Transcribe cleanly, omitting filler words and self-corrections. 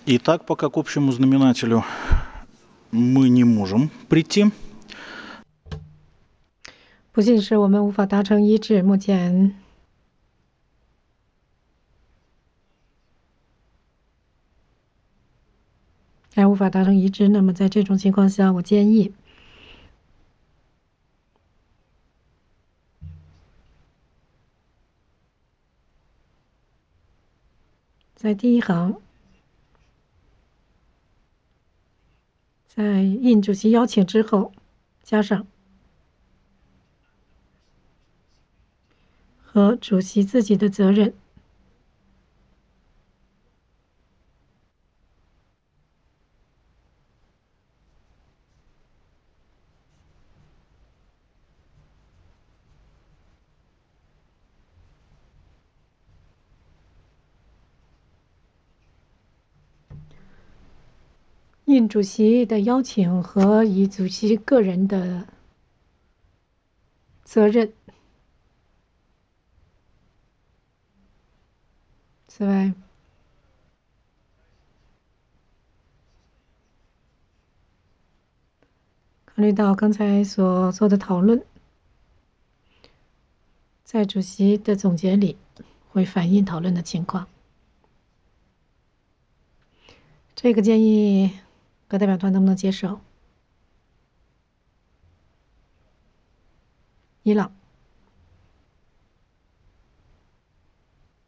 Итак, пока к общему знаменателю мы не можем прийти. 不幸是我们无法达成一致，目前还无法达成一致。那么在这种情况下，我建议在第一行，在应主席邀请之后加上和主席自己的责任。应主席的邀请和以主席个人的责任。此外，考虑到刚才所做的讨论，在主席的总结里会反映讨论的情况。这个建议各代表团能不能接受？伊朗。